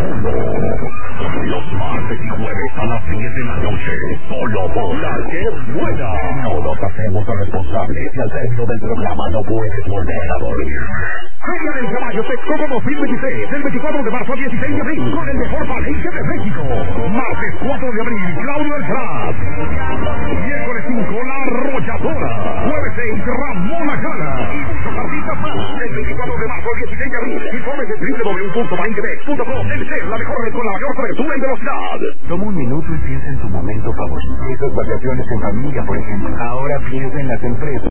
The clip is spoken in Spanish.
fondo. Los martes y jueves a las 10 de la noche, solo por La Que Buena. No nos hacemos responsables si al término del programa no puedes volver a dormir. Feria del Caballo Texcoco 2026, del 24 de marzo al 16 de abril, con el mejor palenque de México. Martes 4 de abril, Claudio Alcaraz. Miércoles 5, La Arrolladora. Jueves 6, Ramón Ayala. Y muchos artistas más. Del 24 de marzo al 16 de abril. Informes en www.palenquedex.com. Elegir la mejor red con la mayor cobertura y velocidad. Toma un minuto y piensa en tu momento favorito. Esas vacaciones en familia, por ejemplo. Ahora piensa en las empresas.